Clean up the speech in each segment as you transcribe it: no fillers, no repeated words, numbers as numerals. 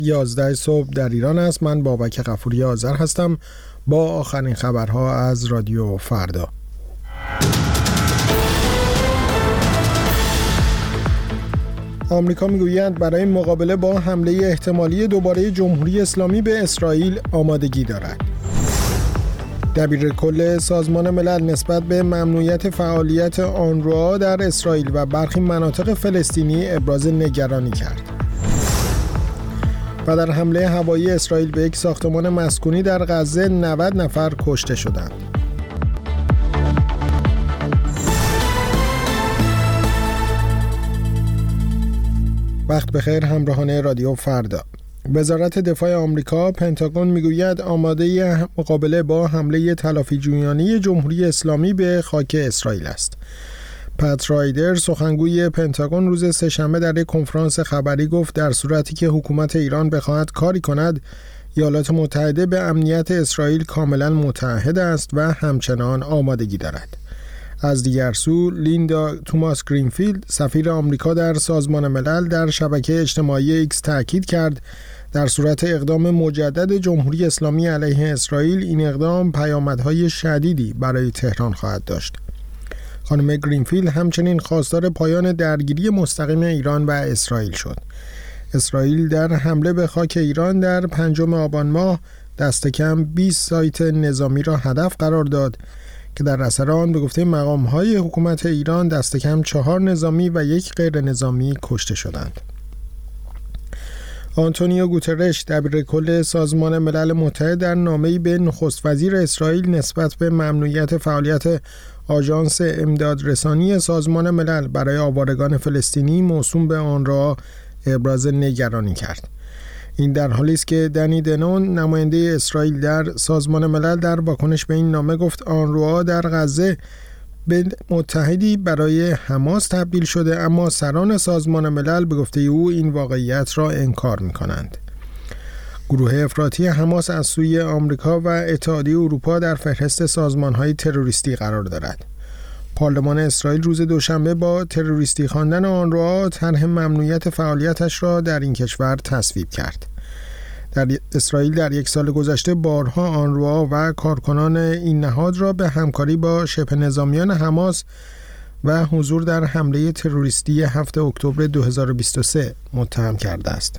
11 صبح در ایران است. من بابک غفوری آذر هستم با آخرین خبرها از رادیو فردا. آمریکا میگوید برای مقابله با حمله احتمالی دوباره جمهوری اسلامی به اسرائیل آمادگی دارد. دبیرکل سازمان ملل نسبت به ممنوعیت فعالیت آنروا در اسرائیل و برخی مناطق فلسطینی ابراز نگرانی کرد. و در حمله هوایی اسرائیل به یک ساختمان مسکونی در غزه 90 نفر کشته شدند. وقت بخیر همراهان رادیو فردا. وزارت دفاع آمریکا پنتاگون میگوید آماده مقابله با حمله تلافی‌جویانه جمهوری اسلامی به خاک اسرائیل است. پت رایدر سخنگوی پنتاگون روز سه‌شنبه در یک کنفرانس خبری گفت در صورتی که حکومت ایران بخواهد کاری کند، ایالات متحده به امنیت اسرائیل کاملا متعهد است و همچنان آمادگی دارد. از دیگر سو لیندا توماس گرینفیلد سفیر آمریکا در سازمان ملل در شبکه اجتماعی ایکس تاکید کرد در صورت اقدام مجدد جمهوری اسلامی علیه اسرائیل این اقدام پیامدهای شدیدی برای تهران خواهد داشت. خانم گرینفیلد همچنین خواستار پایان درگیری مستقیم ایران و اسرائیل شد. اسرائیل در حمله به خاک ایران در 5 آبان ماه دست کم 20 سایت نظامی را هدف قرار داد که در اثر آن به گفته مقام‌های حکومت ایران دست کم 4 نظامی و 1 غیر نظامی کشته شدند. آنتونیو گوترش دبیرکل سازمان ملل متحد در نامه‌ای به نخست وزیر اسرائیل نسبت به ممنوعیت فعالیت آژانس امدادرسانی سازمان ملل برای آوارگان فلسطینی موسوم به آن را ابراز نگرانی کرد. این در حالی است که دنی دنون نماینده اسرائیل در سازمان ملل در واکنش به این نامه گفت آنروا در غزه به متحدی برای حماس تبدیل شده، اما سران سازمان ملل به گفته او این واقعیت را انکار می‌کنند. گروه افراطی حماس از سوی آمریکا و اتحادیه اروپا در فهرست سازمان‌های تروریستی قرار دارد. پارلمان اسرائیل روز دوشنبه با تروریستی خواندن آنروا طرح ممنوعیت فعالیتش را در این کشور تصویب کرد. در اسرائیل در 1 سال گذشته بارها آنروا و کارکنان این نهاد را به همکاری با شبه نظامیان حماس و حضور در حمله تروریستی 7 اکتبر 2023 متهم کرده است.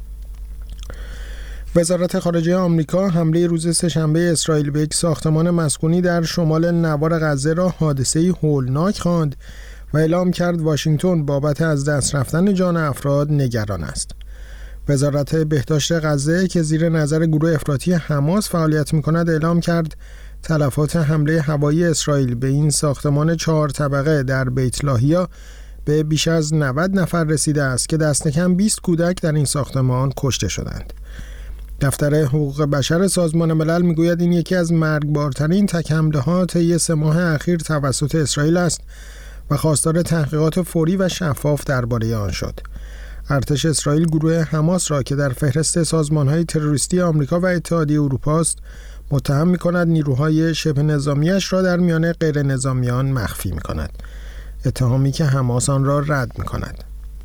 وزارت خارجه آمریکا حمله روز سه‌شنبه اسرائیل به یک ساختمان مسکونی در شمال نوار غزه را حادثه‌ای هولناک خواند و اعلام کرد واشنگتن بابت از دست رفتن جان افراد نگران است. وزارت بهداشت غزه که زیر نظر گروه افراطی حماس فعالیت می‌کند اعلام کرد تلفات حمله هوایی اسرائیل به این ساختمان 4 طبقه در بیت لاهیا به بیش از 90 نفر رسیده است که دست کم 20 کودک در این ساختمان کشته شدند. دفتر حقوق بشر سازمان ملل میگوید این یکی از مرگبارترین تک حمله‌ها طی 3 ماه اخیر توسط اسرائیل است و خواستار تحقیقات فوری و شفاف درباره آن شد. ارتش اسرائیل گروه حماس را که در فهرست سازمان‌های تروریستی آمریکا و اتحادیه اروپا است متهم می‌کند نیروهای شبه نظامیش را در میان غیر نظامیان مخفی می‌کند، اتهامی که حماس آن را رد می‌کند.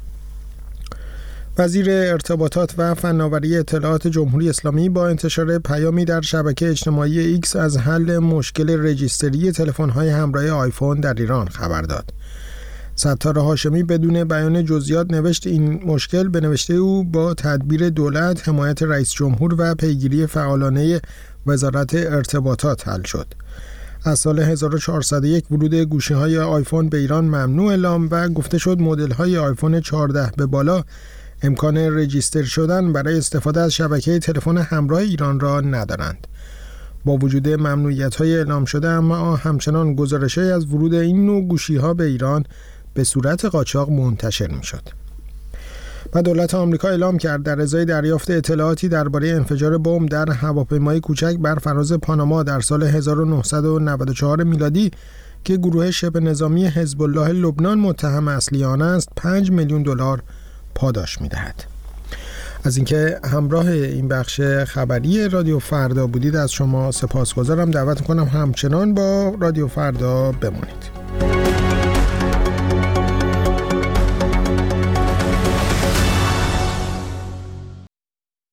وزیر ارتباطات و فناوری اطلاعات جمهوری اسلامی با انتشار پیامی در شبکه اجتماعی ایکس از حل مشکل رجیستری تلفن‌های همراه آیفون در ایران خبر داد. ستار هاشمی بدون بیان جزئیات نوشت این مشکل به نوشته او با تدبیر دولت، حمایت رئیس جمهور و پیگیری فعالانه وزارت ارتباطات حل شد. از سال 1401 ورود گوشی‌های آیفون به ایران ممنوع اعلام و گفته شد مدل‌های آیفون 14 به بالا امکان رجیستر شدن برای استفاده از شبکه تلفن همراه ایران را ندارند. با وجود ممنوعیت‌های اعلام شده اما همچنان گزارش‌هایی از ورود این نوع گوشی‌ها به ایران به صورت قاچاق منتشر می‌شد. و دولت آمریکا اعلام کرد در ازای دریافت اطلاعاتی درباره انفجار بمب در هواپیمای کوچک بر فراز پاناما در سال 1994 میلادی که گروه شبه نظامی حزب الله لبنان متهم اصلی آن است 5 میلیون دلار پاداش می‌دهد. از اینکه همراه این بخش خبری رادیو فردا بودید از شما سپاسگزارم. دعوت می‌کنم همچنان با رادیو فردا بمانید.